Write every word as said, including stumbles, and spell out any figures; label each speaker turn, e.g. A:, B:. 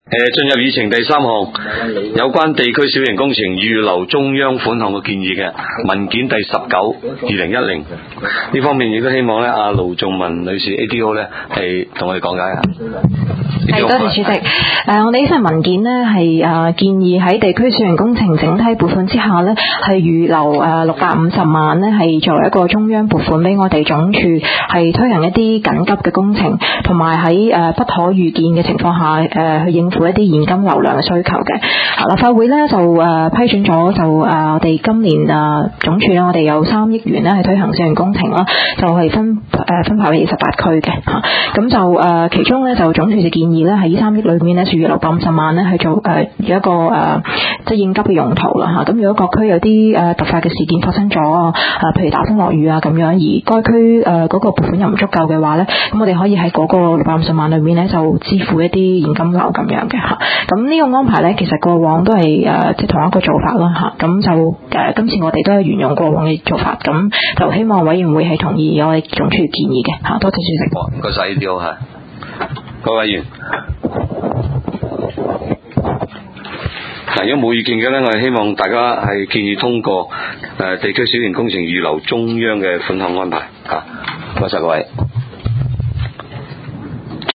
A: 誒，進入議程第三項，有關地區小型工程預留中央款項嘅建議嘅文件第十九二零一零呢方面，亦都希望咧阿盧仲文女士 A D O 咧係同我哋講解下。
B: 係，多謝主席。誒、呃，我哋呢份文件呢係誒建議喺地區小型工程整體撥款之下呢係預留誒六百五十萬呢係作為一個中央撥款俾我哋總署，係推行一啲緊急嘅工程，同埋喺誒不可預見嘅情況下誒、呃、去應付一啲現金流量嘅需求嘅。立法會呢就誒、呃、批准咗就誒、呃、我哋今年誒、呃、總署呢我哋有三億元呢係推行小型工程啦，就係、是、分誒、呃、分派俾十八區嘅嚇。咁、啊、就誒、呃、其中呢就總署就建議咧喺呢三億裏面咧，預留六百五十萬咧去做誒有一個誒、呃、即係應急嘅用途啦嚇。咁、啊、如果各區有啲誒、呃、突發嘅事件發生咗啊，譬如打風落雨啊咁樣，而該區誒嗰、呃那個撥款又唔足夠嘅話咧，咁我哋可以喺嗰個六百五十萬裏面咧就支付一啲現金流咁樣嘅嚇。咁、啊、呢個安排咧，其實過往都係誒、呃、即係同一個做法啦嚇。咁、啊、就誒、呃、今次我哋都係沿用過往嘅做法，咁就希望委員會係同意我哋總署建議嘅嚇。多謝主席。
A: 唔該曬，呢啲好嚇。各位委員，嗱，如果冇意見嘅咧，我哋希望大家係建議通過誒地區小型工程預留中央嘅款項安排嚇。多謝各位。